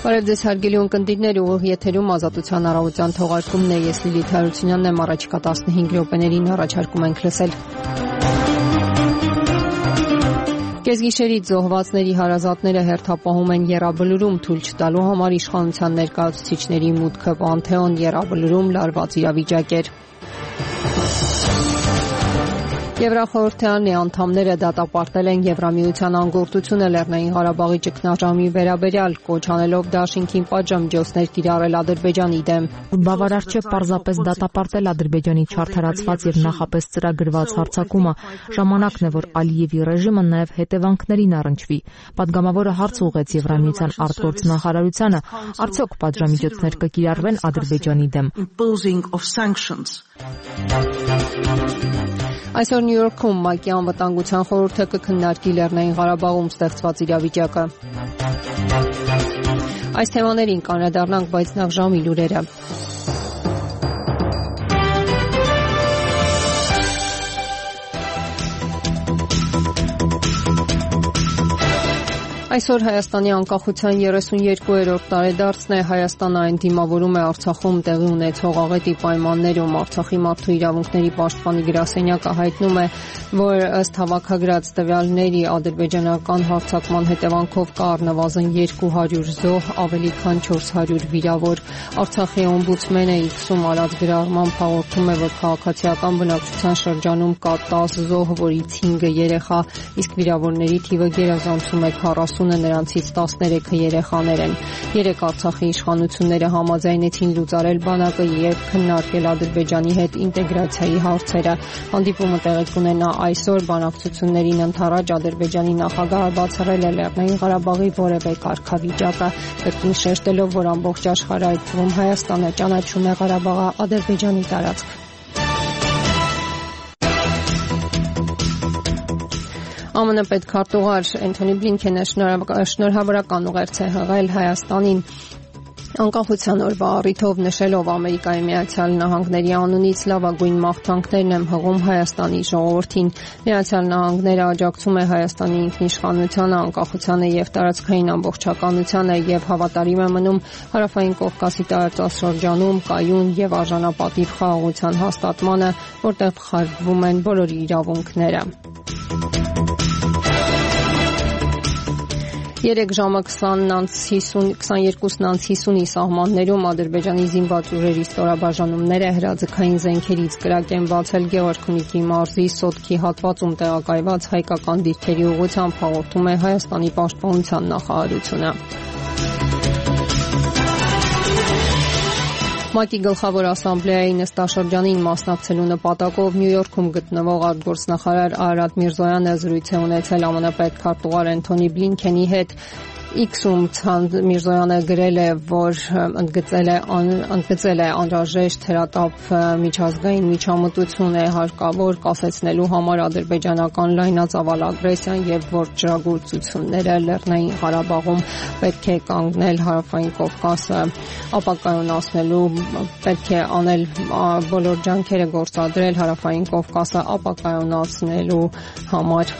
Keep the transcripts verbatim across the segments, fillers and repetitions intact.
Բարև ձեզ հարգելի ունկնդիրներ, ուղիղ եթերում Ազատության առավոտյան թողարկումն է, ես Լիլիթ Հարությունյանն եմ, առաջիկա տասնհինգ րոպեներին առաջարկում ենք լսել։ Կեսգիշերից զոհվածների հարազատները հերթապահում են Եռաբլուրում, թույլ չտալու համար իշխանության ներկայացուցիչների մուտքը Պանթեոն, Եռաբլուրում լարված իրավիճակ էր։ Եվրախորհրդարանի անդամները դատապարտել են Եվրամիության անգործությունը Լեռնային Ղարաբաղի ճգնաժամի վերաբերյալ, կոչ անելով դաշինքին պատժամիջոցներ կիրառել Ադրբեջանի դեմ։ Բավարար չէ պարզապես դատապարտել Ադրբեջանի չարթարացված եւ նախապես ծրագրված հարձակումը։ Ժամանակն է, որ Ալիևի ռեժիմը նաեւ հետևանքներին առնչվի։ Պատգամավորը հարց ուղղեց Եվրամիության արտգործնախարարությանը, արդյոք պատժամիջոցներ կկիրառվեն Ադրբեջանի դեմ։ Այսօր Նյու Յորքում ՄԱԿ-ի անվտանգության խորհուրդը կքննարկի Լեռնային Ղարաբաղում ստեղծված իրավիճակը։ Այս թեմաներին կանդրադառնանք, բայց նախ ժամի լուրերը։ Այսօր Հայաստանի անկախության երեսունյերկուերորդ տարեդարձն է։ Հայաստանը այն դիմավորում է Արցախում տեղի ունեցող աղետի պայմաններում։ Արցախի մարդու իրավունքների պաշտպանի գրասենյակը հայտնում է, որ ըստ հավաքագրած տվյալների ադրբեջանական հարձակման հետևանքով կա առնվազն երկու հարյուր զոհ, ավելի քան չորս հարյուր վիրավոր։ Արցախի օմբուդսմենը X-ում արած գրառմամբ հաղորդում է, որ քաղաքացիական բնակչության շրջանում կա տասը զոհ, որից հինգը երեխա, իսկ վիրավորների թիվը գերազանցում է քառասունը, նրանցից տասներեքը երեխաներ են։ Երեք Արցախի իշխանությունները համաձայնեցին լուծարել բանակը եւ քննարկել Ադրբեջանի հետ ինտեգրացիայի հարցերը։ Հանդիպումը տեղի կունենա այսօր։ Բանակցություններին ընդառաջ Ադրբեջանի նախագահը բացառել է Լեռնային Ղարաբաղի որևէ կարգավիճակը, կրկին շեշտելով, որ ամբողջ աշխարհը, այդ թվում Հայաստանը, ճանաչում է Ղարաբաղը Ադրբեջանի տարածք։ ԱՄՆ պետքարտուղար Էնթոնի Բլինքենը շնորհավորական ուղերձ է հղել Հայաստանին անկախության օրվա առիթով, նշելով Ամերիկայի Միացյալ Նահանգների անունից լավագույն մաղթանքներն եմ հղում Հայաստանի ժողովրդին։ Միացյալ Նահանգները աջակցում է Հայաստանի ինքնիշխանությանը, անկախությանը եւ տարածքային ամբողջականությանը եւ հավատարիմ է մնում Հարավային Կովկասի տարածաշրջանում կայուն եւ արժանապատիվ խաղաղության հաստատմանը, որտեղ խախտվում են բոլորի իրավունքները։ Երեք ժամը քսաներկուսն անց հիսունի սահմաններում Ադրբեջանի զինված ուժերի ստորաբաժանումները հրաձգային զենքերից կրակ են բացել Գեղարքունիքի մարզի Սոտքի հատվածում տեղակայված հայկական դիրքերի ուղղությամբ, հաղորդում է Հայաստանի պաշտպանության նախարարությունը։ ՄԱԿ-ի գլխավոր ասամբլեայի նստաշրջանին մասնակցելու նպատակով Նյու Յորքում գտնվող արտգործնախարար Արադ Միրզոյանը զրույց է ունեցել ԱՄՆ պետքարտուղար Էնթոնի Բլինքենի հետ։ X-ում Միրզոյանը գրել է, որ ընդգծել է, ընդգծել է անհրաժեշտ հրատապ միջազգային միջամտություն է հարկավոր կասեցնելու համար ադրբեջանական լայնածավալ ագրեսիան եւ որ ջրագործությունները Լեռնային Ղարաբաղում պետք է կանգնել, Հարավային Կովկասը ապակայունացնելու պետք է անել բոլոր ջանքերը գործադրել Հարավային Կովկասը ապակայունացնելու համար։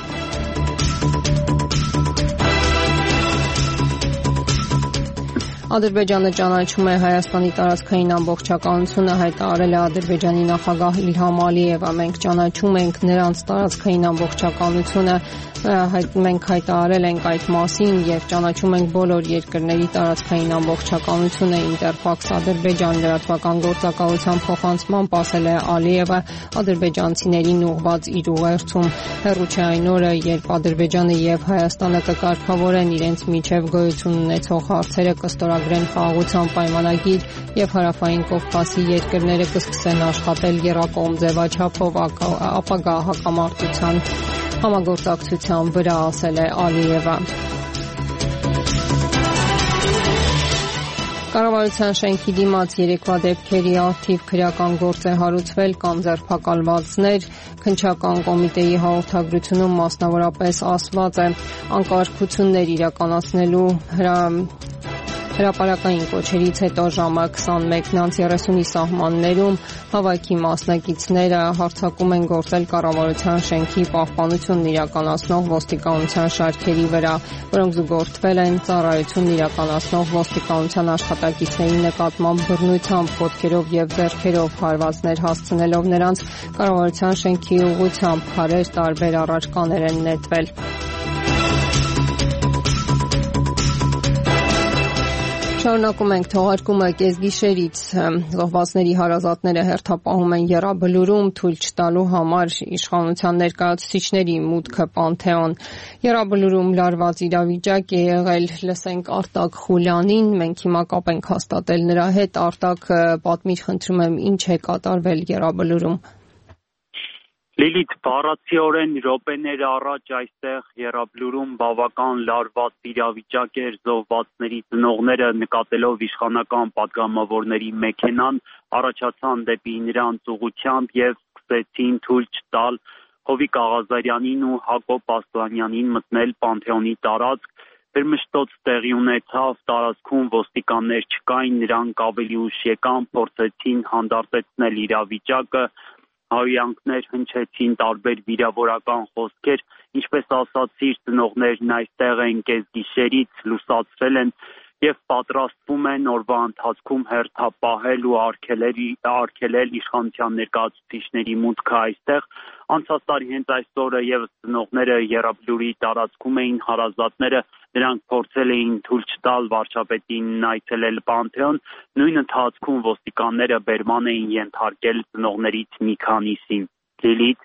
Ադրբեջանը ճանաչում է Հայաստանի տարածքային ամբողջականությունը, հայտարարել է Ադրբեջանի նախագահ Իլհամ Ալիևը։ Մենք ճանաչում ենք նրանց տարածքային ամբողջականությունը, մենք հայտարարել ենք այդ մասին եւ ճանաչում ենք բոլոր երկրների տարածքային ամբողջականությունը։ Ինտերֆաքս Ադրբեջան լրատվական գործակալության փոխանցմամբ ասել է Ալիևը ադրբեջանցիներին ուղղված իր ուղերձում։ Հեռու չէ այն օրը, երբ Ադրբեջանը եւ Հայաստանը կկարգավորեն իրենց միջև գոյություն ունեցող հարցերը, կստորագրեն խաղաղության պայմանագիր եւ Հարավային Կովկասի երկրները կսկսեն աշխատել եռակողմ ձևաչափով ապագա հակամարտության համագործակցության վրա, ասել է Ալիևը։ Կառավարության շենքի դիմաց երեկվա դեպքերի արդիվ քրեական գործ է հարուցվել կամ ձերբակալվածներ։ Քննչական կոմիտեի հաղորդագրությունում մասնավորապես ասված է անկարգություններ իրականացնելու հրա Հրապարակային կոչերից հետո ժամը քսանմեկն անց երեսունի սահմաններում հավաքի մասնակիցները հարձակում են գործել կառավարության շենքի պահպանությունն իրականացնող ոստիկանության շարքերի վրա, որոնք զուգորդվել են ծառայությունն իրականացնող ոստիկանության աշխատակիցների նկատմամբ բռնությամբ, ոտքերով եւ ձեռքերով հարվածներ հասցնելով նրանց, կառավարության շենքի ուղղությամբ քարեր տարբեր առարկաներ են նետվել։ Շարունակում ենք թողարկումը կեսգիշերից։ Զոհվածների հարազատները հերթապահում են Եռաբլուրում թույլ չտալու համար իշխանության ներկայացուցիչների մուտքը Պանթեոն։ Եռաբլուրում լարված իրավիճակ է եղել, լսենք Արտակ Խուլյանին, մենք հիմա կապ ենք հաստատել նրա հետ։ Արտակ, պատմիր, խնդրում եմ, ինչ է կատարվել Եռաբլուրում։ Լիլիթ, բառացիորեն րոպեներ առաջ այստեղ Եռաբլուրում բավական լարված իրավիճակ էր, զոհվածների ծնողները նկատելով իշխանական պատգամավորների մեքենան առաջացան դեպի նրանց ուղղությամբ եւ սկսեցին թույլ չտալ Հովիկ Աղազարյանին ու Հակոբ Ասլանյանին մտնել Պանթեոնի տարածք։ Վերմշտոց տեղի ունեցավ, տարածքում ոստիկաններ չկային, նրանք ավելի ուշ եկան, փորձեցին հանդարտեցնել իրավիճակը, հայյանքներ հնչեցին, տարբեր վիրավորական խոսքեր, ինչպես ասացի, ծնողներն այստեղ են կեսգիշերից, լուսացրել են եւ պատրաստվում են օրվա ընթացքում հերթապահել ու արգելել իշխանության ներկայացուցիչների մուտքը այստեղ։ Անցած տարի հենց այս օրը եւս ծնողները Եռաբլուրի տարածքում էին, հարազատները, նրանք փորձել էին թույլ չտալ վարչապետին այցելել Պանթեոն, նույն ընթացքում ոստիկանները բերման էին ենթարկել ծնողներից մի քանիսին։ Լիլիթ,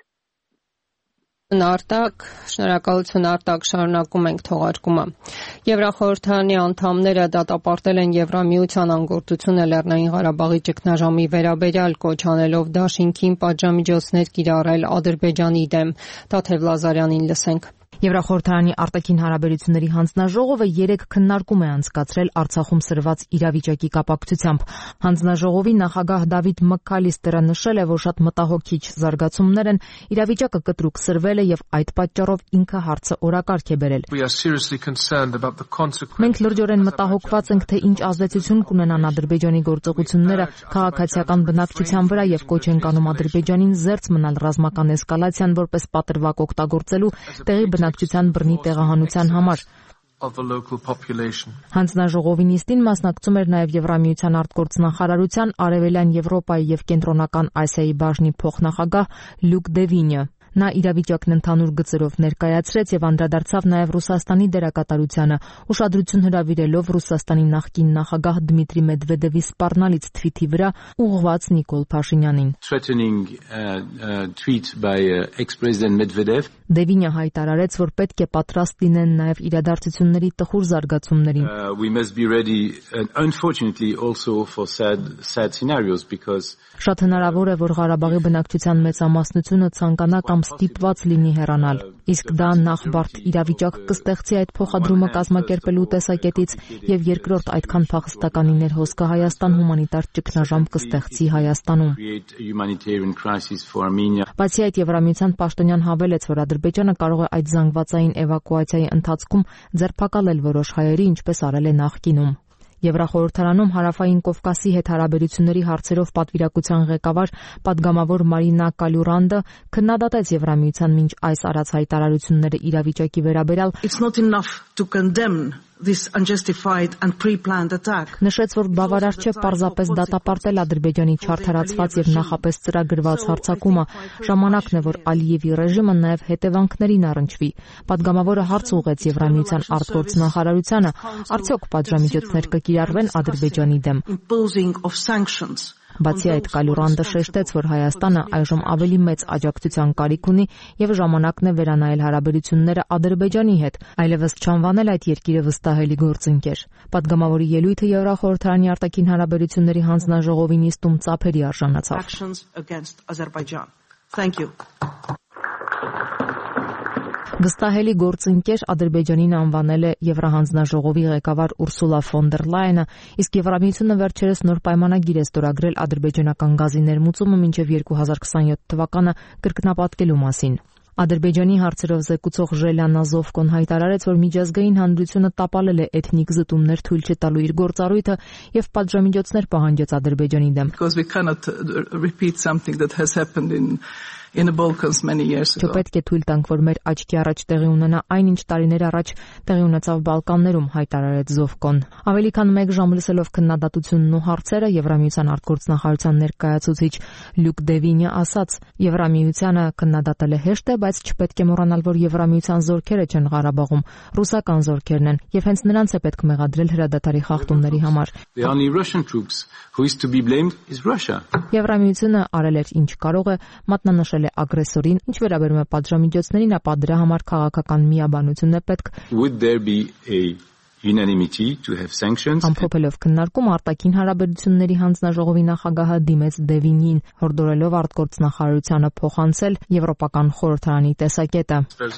Արտակ, շնորհակալություն Արտակ, շարունակում ենք թողարկումը։ Եվրախորհրդարանի անդամները դատապարտել են Եվրամիության անգործությունը Լեռնային Ղարաբաղի ճգնաժամի վերաբերյալ, կոչ անելով դաշինքին պատժամիջոցներ կիրառել Ադրբեջանի դեմ։ Տաթև Լազարյանին լսենք։ Եվրախորհրդարանի արտաքին հարաբերությունների հանձնաժողովը երեք քննարկում է անցկացրել Արցախում սրված իրավիճակի կապակցությամբ։ Հանձնաժողովի նախագահ Դավիթ Մաքքալիստերը նշել է, որ շատ մտահոգիչ զարգացումներ են, իրավիճակը կտրուկ սրվել է եւ այդ պատճառով ինքը հարցը օրակարգ է բերել։ Մենք լրջորեն մտահոգված ենք, թե ինչ ազդեցություն կունենան Ադրբեջանի գործողությունները քաղաքացիական բնակչության վրա եւ կոչ ենք անում Ադրբեջանին զերծ մնալ ռազմական էսկալացիան որպես պատրվակ օգտագործելու տեղի բնակչության բռնի տեղահանության համար։ Հանձնաժողովի նիստին մասնակցում էր նաև Եվրամիության արտգործնախարարության Արևելյան Եվրոպայի եւ Կենտրոնական Ասիայի բաժնի փոխնախագահ Լյուկ Դևինյը։ Նա իրավիճակն ընդհանուր գծերով ներկայացրեց եւ անդրադարձավ նաև Ռուսաստանի դերակատարությանը, ուշադրություն հրավիրելով Ռուսաստանի նախկին նախագահ Դմիտրի Մեդվեդևի սպառնալից թվիթի վրա ուղղված Նիկոլ Փաշինյանին։ Դևինյա հայտարարեց, որ պետք է պատրաստ լինեն նաև իրադարձությունների տխուր զարգացումներին։ Շատ հնարավոր է, որ Ղարաբաղի բնակչության մեծամասնությունը ցանկանա կամ ստիպված լինի հեռանալ, իսկ դա նախ բարդ իրավիճակ կստեղծի այդ փոխադրումը կազմակերպելու տեսակետից եւ երկրորդ այդքան փախստականիներ հոսքը Հայաստան հումանիտար ճգնաժամ կստեղծի Հայաստանում։ Բացի այդ, Եվրամիության պաշտոնյան հավելեց, որ Ադրբեջանը կարող է այդ զանգվածային էվակուացիայի ընթացքում ձերբակալել որոշ հայերի, ինչպես արել է նախկինում։ Եվրախորհրդարանում Հարավային Կովկասի հետ հարաբերությունների հարցերով պատվիրակության ղեկավար պատգամավոր Մարինա Կալյուրանդը քննադատեց Եվրամիության մինչ այս արած հայտարարությունները իրավիճակի վերաբերյալ։ Նշեց, որ բավարար չէ պարզապես դատապարտել Ադրբեջանի չարթարացված եւ նախապես ծրագրված հարձակումը, ժամանակն է, որ Ալիևի ռեժիմը նաեւ հետևանքներին առնչվի։ Պատգամավորը հարց ուղղեց Եվրամիության արտգործնախարարությանը, արդյոք պատժամիջոցներ կկիրառվեն Ադրբեջանի դեմ։ Բացի այդ, Կալյուրանդը շեշտեց, որ Հայաստանը այժմ ավելի մեծ աջակցության կարիք ունի եւ ժամանակն է վերանայել հարաբերությունները Ադրբեջանի հետ, այլևս չանվանել այդ երկիրը վստահելի գործընկեր։ Պատգամավորի ելույթը Եվրախորհրդարանի արտաքին հարաբերությունների հանձնաժողովի նիստում ծափերի արժանացավ։ Վստահելի գործընկեր Ադրբեջանին անվանել է Եվրահանձնաժողովի ղեկավար Ուրսուլա ֆոն դեր Լայենը, իսկ Եվրամիությունը վերջերս նոր պայմանագիր է ստորագրել ադրբեջանական գազի ներմուծումը մինչև երկու հազար քսաներորդ թվականը կրկնապատկելու մասին։ Ադրբեջանի հարցերով զեկուցող Ժելյանա Զովկոն հայտարարեց, որ միջազգային հանրությունը տապալել է էթնիկ զտումներ թույլ չտալու իր գործառույթը եւ պատժամիջոցներ պահանջեց Ադրբեջանի դեմ։ Չպետք է թույլ տանք, որ մեր աչքի առաջ տեղի ունենա այն, ինչ տարիներ առաջ տեղի ունեցավ Բալկաններում, հայտարարեց Զովկոն։ Ավելի քան մեկ ժամ լսելով քննադատությունն ու հարցերը, Եվրամիության արտգործնախարարության ներկայացուցիչ Լյուկ Դևինյը ասաց. Եվրամիությանը քննադատել է հեշտ է, բայց չպետք է մոռանալ, որ Եվրամիության զորքերը չեն Ղարաբաղում, ռուսական զորքերն են, եւ հենց նրանց է պետք մեղադրել հրադադարի խախտումների համար։ Եվրամիությունը արել էր ինչ կարող է, մատնանշել է ագրեսորին, ինչ վերաբերում է պատժամիջոցներին, ապա դրա համար քաղաքական միաբանություն է պետք։ Ամփոփելով քննարկում արտաքին հարաբերությունների հանձնաժողովի նախագահը դիմեց Դևինին, հորդորելով արտգործնախարարությանը փոխանցել Եվրոպական խորհրդարանի տեսակետը,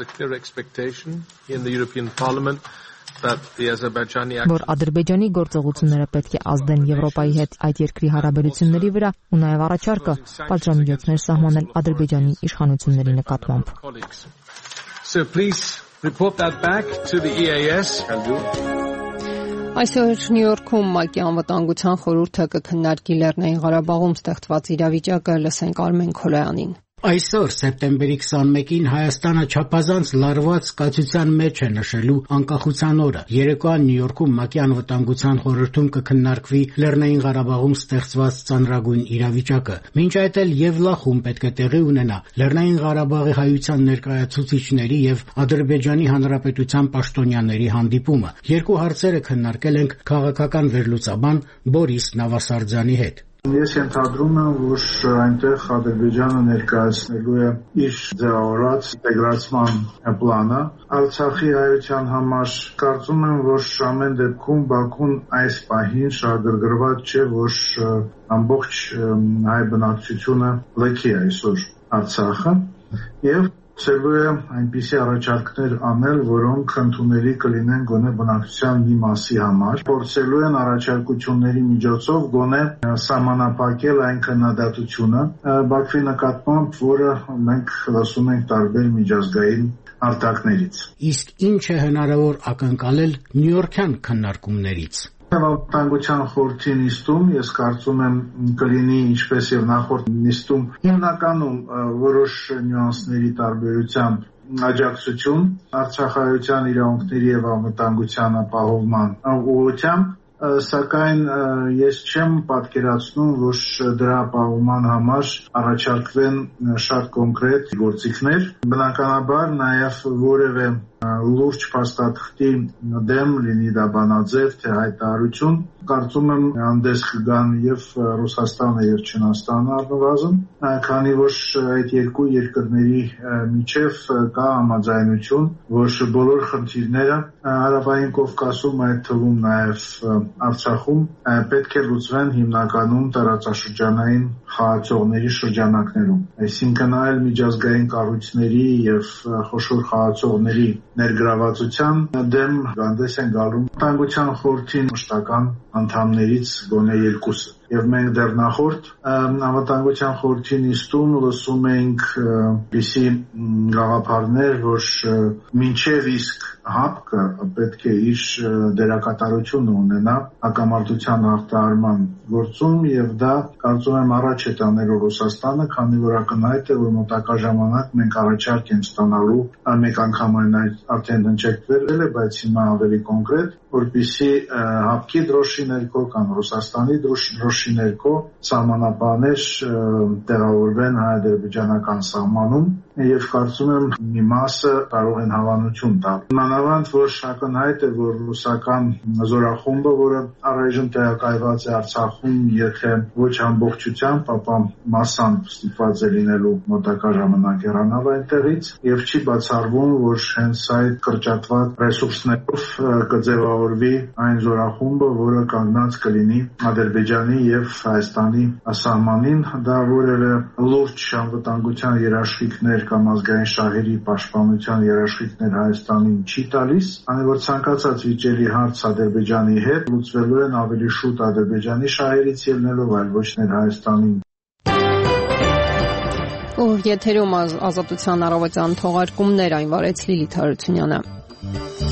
որ Ադրբեջանի գործողությունները պետք է ազդեն Եվրոպայի հետ այդ երկրի հարաբերությունների վրա ու նաև առաջարկը պատժամիջոցներ սահմանել Ադրբեջանի իշխանությունների նկատմամբ։ Այսօր Նյու Յորքում ՄԱԿ-ի անվտանգության խորհուրդը կքննարկի Լեռնային Ղարաբաղում ստեղծված իրավիճակը, լսենք Արմեն Քոլոյանին։ Այսօր սեպտեմբերի քսանմեկին Հայաստանը չափազանց լարված զգացության մեջ է նշելու անկախության օրը։ Երեկոյան Նյու Յորքում ՄԱԿ-ի անվտանգության խորհրդում կքննարկվի Լեռնային Ղարաբաղում ստեղծված ծանրագույն իրավիճակը։ Մինչ այդ էլ Եվլախում պետք է տեղի ունենա Լեռնային Ղարաբաղի հայության ներկայացուցիչների եւ Ադրբեջանի Հանրապետության պաշտոնյաների հանդիպումը։ Երկու հարցերը քննարկել ենք քաղաքական վերլուծաբան Բորիս Նավասարդյանի հետ։ Ես ենթադրում եմ, որ այնտեղ Ադրբեջանը ներկայացնելու է իր ձևավորած ինտեգրացման պլանը Արցախի հայության համար։ Կարծում եմ, որ ամեն դեպքում Բաքուն այս պահին շահագրգռված չէ, որ ամբողջ հայ բնակչությունը լքի այսօր Արցախը եւ ցելու է այնպիսի առաջարկներ անել, որոնք ընդունելի կլինեն գոնե բնակչության մի մասի համար, փորձելու են առաջարկությունների միջոցով գոնե սահմանափակել այն քննադատությունը Բաքվի նկատմամբ, որը մենք լսում ենք տարբեր միջազգային արտակներից։ Իսկ ինչ է հնարավոր ակնկալել նյույորքյան քննարկումներից։ Անվտանգության խորհրդի նիստում ես կարծում եմ կլինի ինչպես եւ նախորդ նիստում հիմնականում որոշ նյուանսների տարբերությամբ աջակցություն Արցախայցյան իրավունքների եւ անվտանգության ապահովման ուղղությամբ, սակայն ես չեմ պատկերացնում, որ դրա ապահովման համար առաջարկվեն շատ կոնկրետ գործիքներ։ Բնականաբար նաեւ որևէ լուրջ փաստաթղթի դեմ լինի դա բանաձև թե հայտարարություն, կարծում եմ հանդես կգան եւ Ռուսաստանը եւ Չինաստանը առնվազն, քանի որ այդ երկու երկրների միջև կա համաձայնություն, որ բոլոր խնդիրները Հարավային Կովկասում, այդ թվում նաեւ Արցախում պետք է լուծվեն հիմնականում տարածաշրջանային խաղացողների շրջանակներում։ Այսինքն այլ միջազգային կառույցների եւ խոշոր խաղացողների ներգրավվածության դեմ հանդես են գալու անվտանգության խորհրդի մշտական անդամներից գոնե երկուսը։ Եվ մենք դեռ նախորդ անվտանգության խորհրդի նիստում լսում ենք բիսի գաղափարներ, որ մինչև իսկ հապկը պետք է իր դերակատարությունը ունենա հակամարտության հաղթահարման գործում եւ դա կարծում եմ առաջ է տանելու Ռուսաստանը, քանի որ ակնհայտ է, որ մոտակա ժամանակ մենք առաջարկ ենք ստանալու մեկ անգամ այն արդեն հնչեկվել է, բայց հիմա ավելի կոնկրետ, որպեսզի հապկի դրոշի ներքո կամ Ռուսաստանի դրոշի ներքո սահմանապահներ տեղավորվեն հայ-ադրբեջանական սահմանում եւ կարծում եմ մի մասը կարող են հավանություն տալ։ Մանավանդ որ ակնհայտ է, որ ռուսական զորախումբը, որը առայժմ տեղակայված է Արցախում, եթե ոչ ամբողջությամբ, ապա մասամբ ստիպված է լինելու մոտակա ժամանակ հեռանալ այնտեղից եւ չի բացառվում, որ հենց այդ կրճատված ռեսուրսներով կձևավորվի այն զորախումբը, որը կանգնած կլինի Ադրբեջանի եւ Հայաստանի սահմանին, դա որևէ լուրջ անվտանգության երաշխիքներ կամ ազգային շահերի պաշտպանության երաշխիքներ Հայաստանին չի տալիս, քանի որ ցանկացած վիճելի հարց Ադրբեջանի հետ լուծվելու են ավելի շուտ Ադրբեջանի շահերից ելնելով, այլ ոչ թե Հայաստանին։ Օր եթերում Ազատության առավոտյան թողարկումներ, այն վարեց Լիլիթ Հարությունյանը։